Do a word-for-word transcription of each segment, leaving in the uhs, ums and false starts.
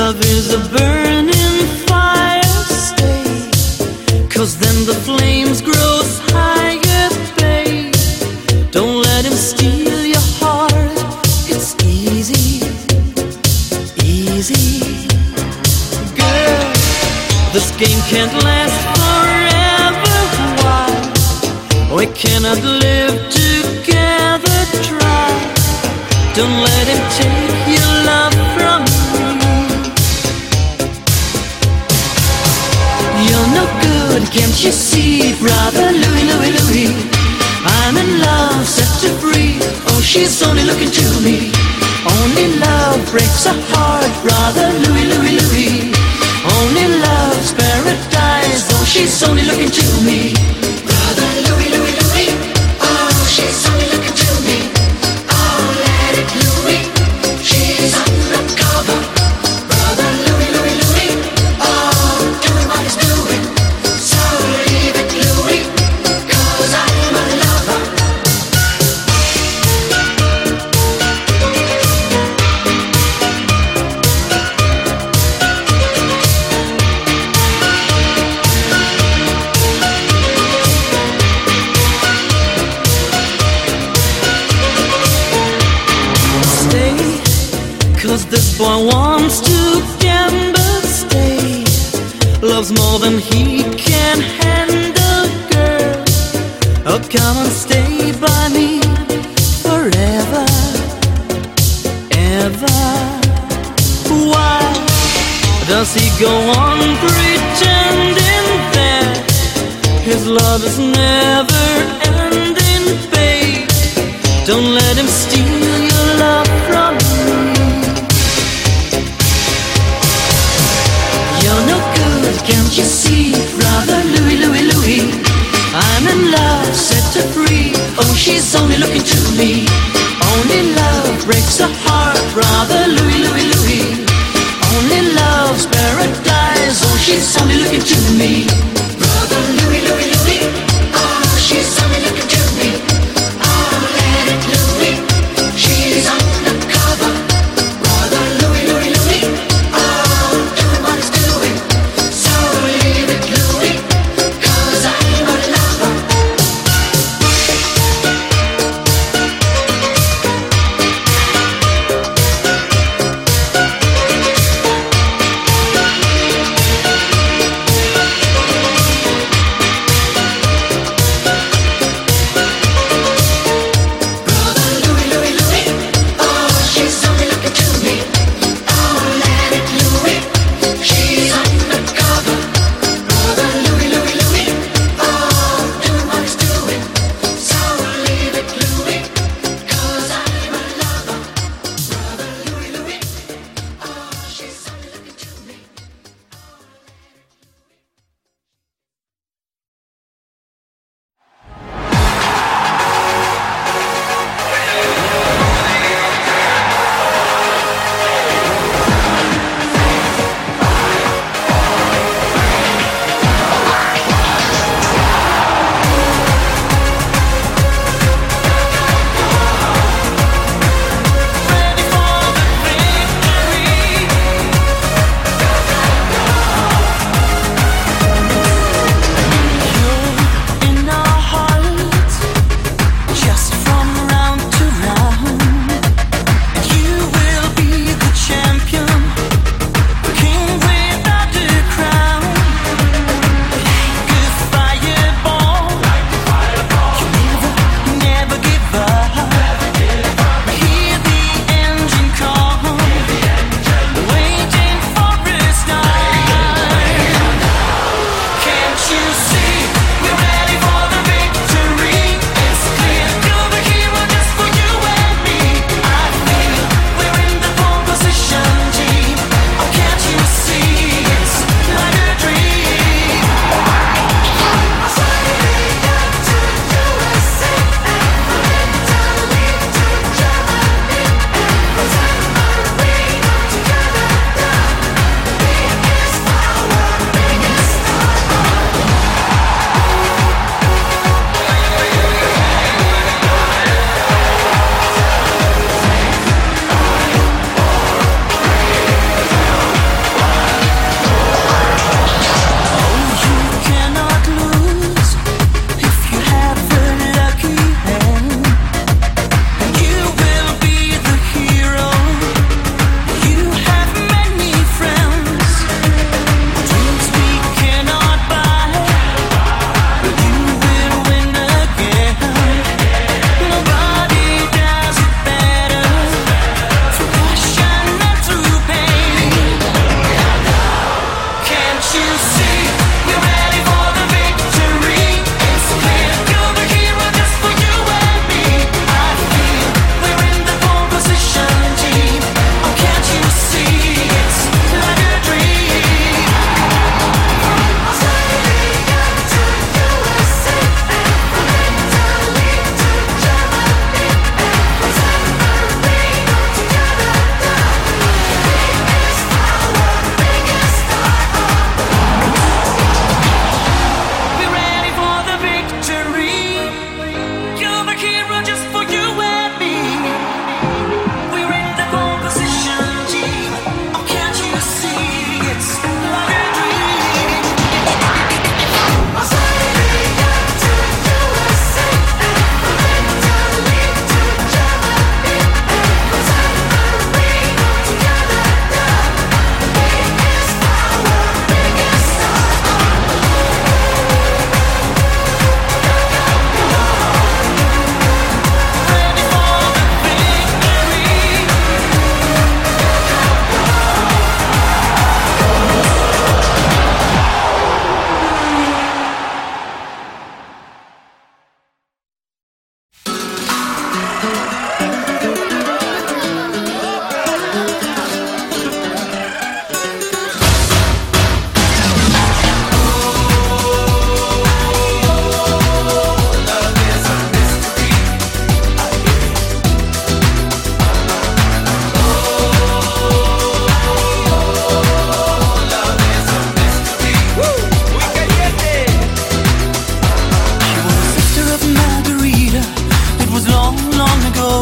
Love is a burning fire, stay, 'cause then the flames grows higher, babe. Don't let him steal your heart, it's easy, easy. Girl, this game can't last forever, why? We cannot live together, try. Don't let him take your love from me. You're no good, can't you see, brother Louie, Louie, Louie? I'm in love, set to free. Oh, she's only looking to me. Only love breaks a heart, brother Louie, Louie, Louie. Only love's paradise. Oh, she's only looking to me. Brother Louie, Louie, Louie. Oh, she's only looking to me. Oh, let it Louie. She's undercover. Brother Louie, Louie, Louie. Oh, doing what he's doing. So leave it, Louie, 'cause I'm a lover. Stay, 'cause this boy wants to gamble, stay. Loves more than he can handle, girl. Oh, come and stay by me forever, ever. Why does he go on pretending that his love is never ending, babe? Don't let him steal your love from me. You're no good, can't you see, brother Louie, Louie, Louie? I'm in love, set to free. Oh, she's only looking to me. Only love breaks a heart, brother Louie, Louie, Louie. Only love's paradise. Oh, she's only looking to me. Brother Louie, Louie, Louie. Oh, she's only looking to me. Oh, let it Louie. Long, long ago,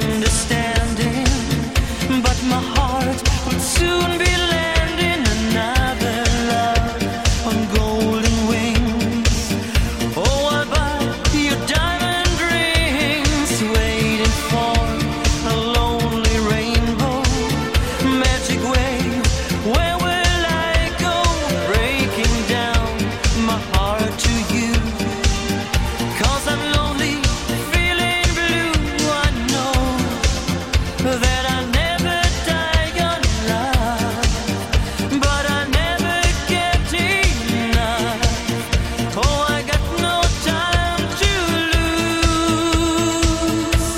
understanding, but my heart would soon be landing another love on golden wings. Oh, I'll buy you diamond rings, waiting for a lonely rainbow, magic wave. Where will I go, breaking down my heart to you? 'Cause I'm lonely, feeling blue. I know that I never die young love, but I never get enough. Oh, I got no time to lose.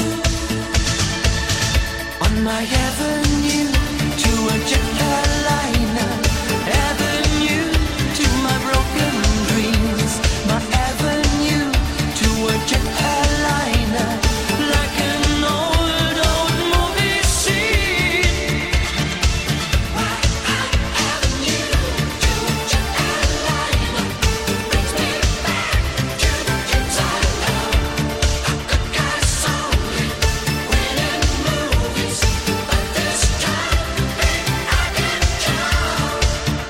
On my avenue to a jet airliner, avenue to my broken dreams, my avenue to a jet airliner, like an old, old movie scene. My avenue to a jet airliner brings me back to the kids I love. A good guy's only winning movies, but this time, babe, I can count.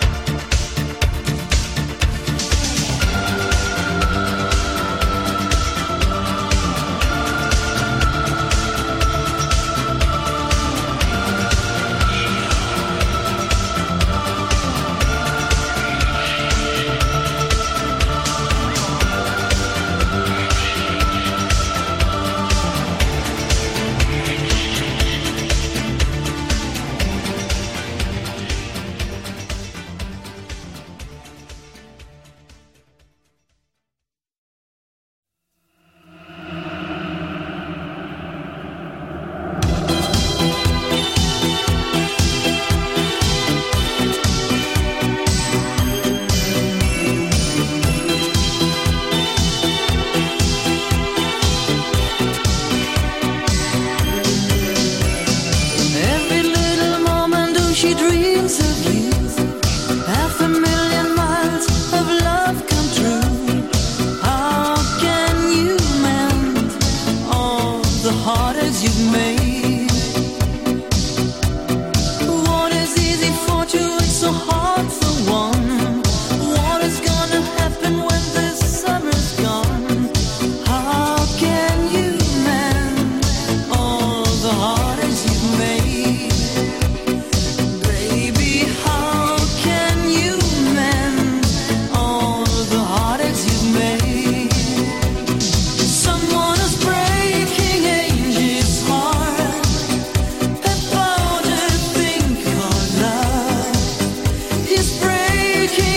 Every little moment do she dreams of you. Half a million miles of love come true. How can you mend all the heartaches you've made? What is easy for two, it's so hard for one. What is gonna happen when this summer's gone? How can you mend all the heartaches you've made? Baby, how can you mend all the heartaches you've made? Someone is breaking Angie's heart about a thing called love. He's breaking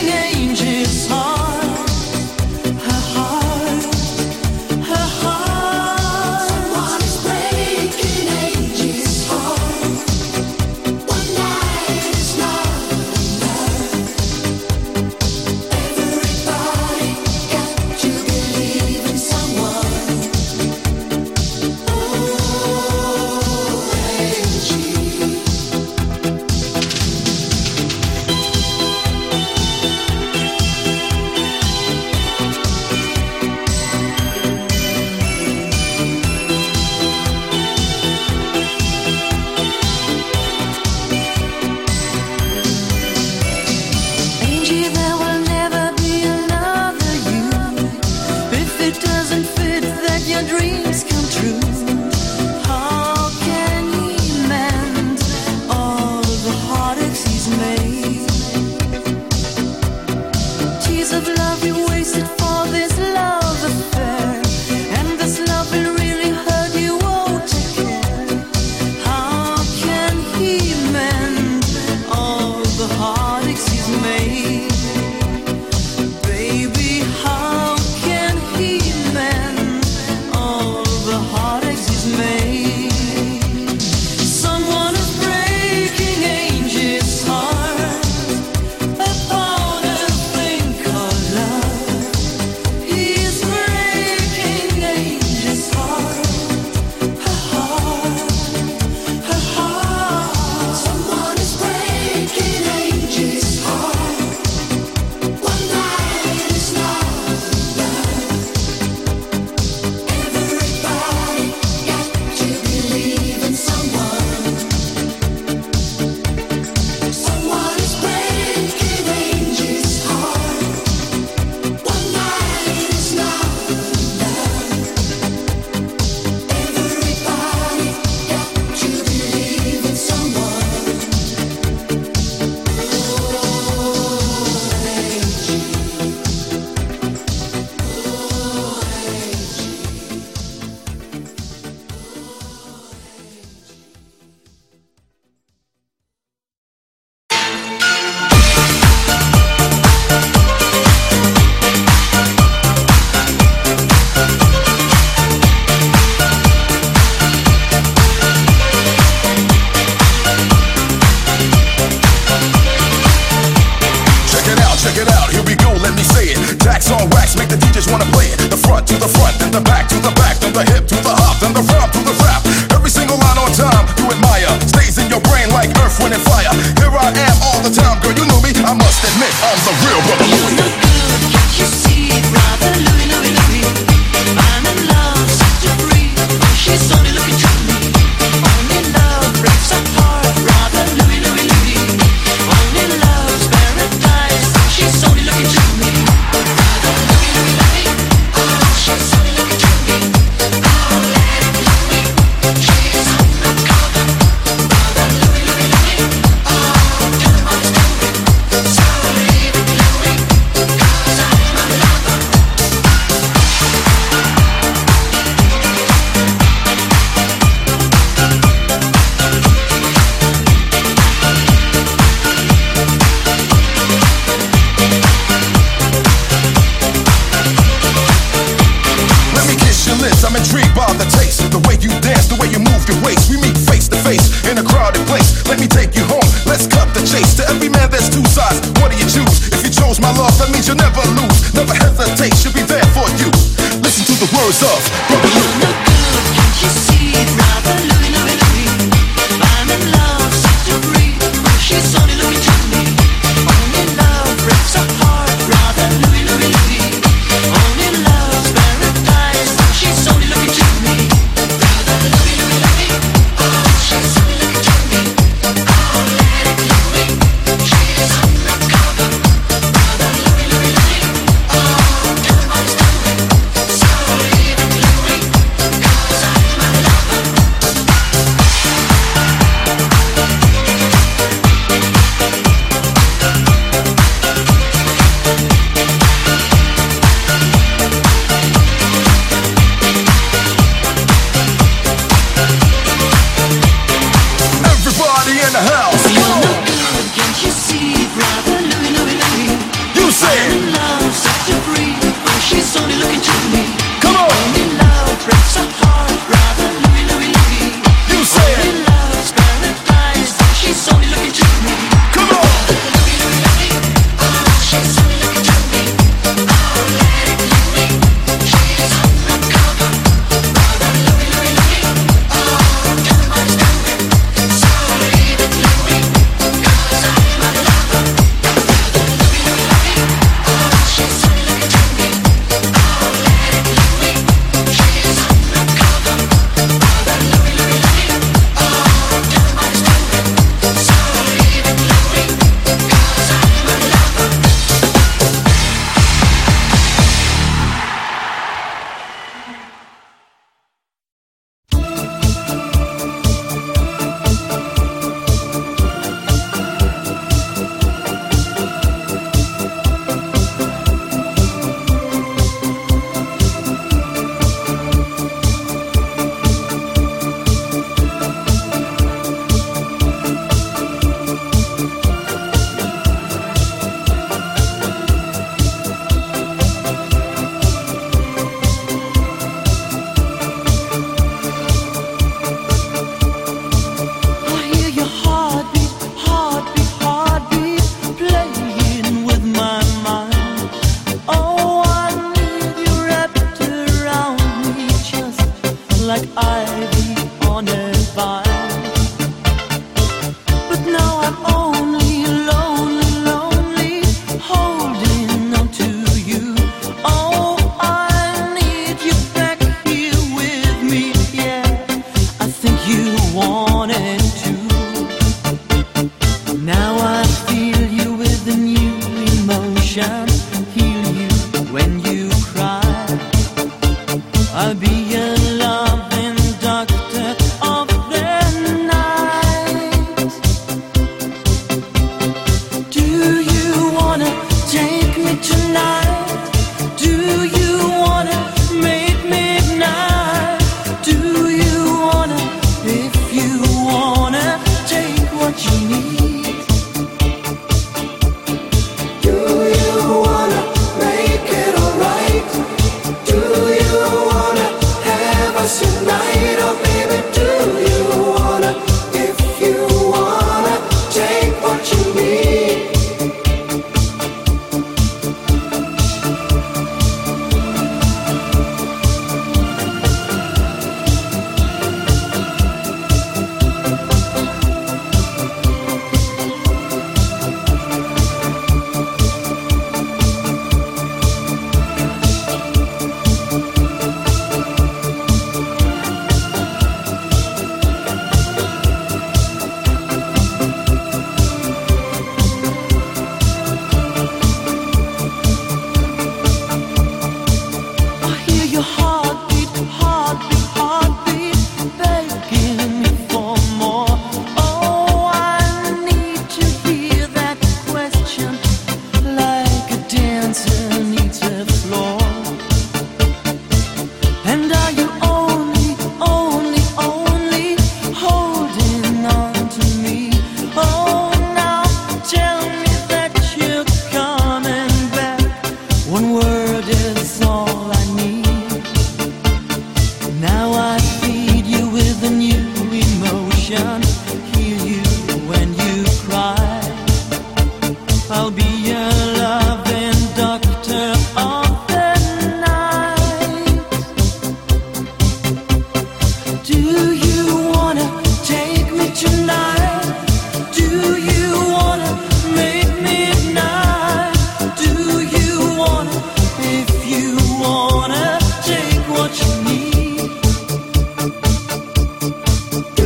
From the back to the back, from the hip to the hop, from the front to the rap. Every single line on time you admire stays in your brain like earth, wind, and fire. Here I am all the time, girl, you knew me. I must admit, I'm the real brother Louie. You're no good, can't you see, brother Louie, Louie, Louie? I'm in love, set to free. She's only looking to me. Only love breaks our heart, brother Louie, Louie, Louie. Only love's paradise. She's only looking to me. Brother Louie, Louie, Louie. Oh, she's only looking to me. Oh, let it Louie. She's undercover. Brother Louie, Louie, Louie. Oh, tell him I'm stupid. So leave it Louie, 'cause I'm a lover. Let me kiss your lips, I'm intrigued by the taste. The way you dance, the way you move your waist. We meet face to face in a crowded place. Let me take you home, let's cut the chase. To every man there's two sides, what do you choose? If you chose my love, that means you'll never lose. Never hesitate, she'll be there for you. Listen to the words of Brother Louie. No good, can't you see, brother Louie, Louie, Louie? I'm in love, set to free. She's only looking to me. Only love breaks our heart, brother Louie, Louie, Louie. Only love's paradise. She's only looking to me. Brother Louie, Louie, Louie. Oh, she's only looking to me. Oh, let it Louie. She's undercover. Brother Louie, Louie, Louie. Oh, tell him I'm stupid. So leave it Louie, 'cause I'm a lover. Everybody in the house, You're come no on. good, can't you see, brother Louie, Louie, Louie? You say I'm it, in love, set to free. Oh, she's only looking to me. come on. Only love breaks our heart, brother Louie, Louie, Louie. You say Only it, love's paradise. She's only looking to me. come on. Louie, Louie, Louie. Oh, she's only looking to me. Oh, let it Louie. She's undercover. Brother Louie, Louie, Louie. Oh, tell him I'm stupid. So leave it Louie, 'cause I'm a lover. Brother Louie, Louie, Louie. Oh, she's only looking to me. Oh, let it Louie. She's undercover. Brother Louie, Louie, Louie. Oh, tell him I'm stupid. So leave it Louie, 'cause I'm a lover. I hear your heartbeat, heartbeat, heartbeat playing with my mind. Oh, I need you wrapped around me just like ivy on a vine. But now I'm only lonely, lonely, holding on to you. Oh, I need you back here with me, yeah. I think you wanted to. Now I feel you with a new emotion. Heal you when you cry. I'll be a loving doctor of the night. Do you wanna take me tonight? Do you wanna make midnight? Do you wanna, if you wanna,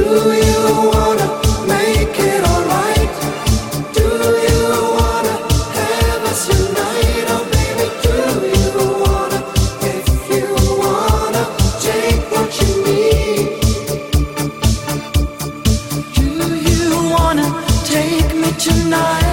Tonight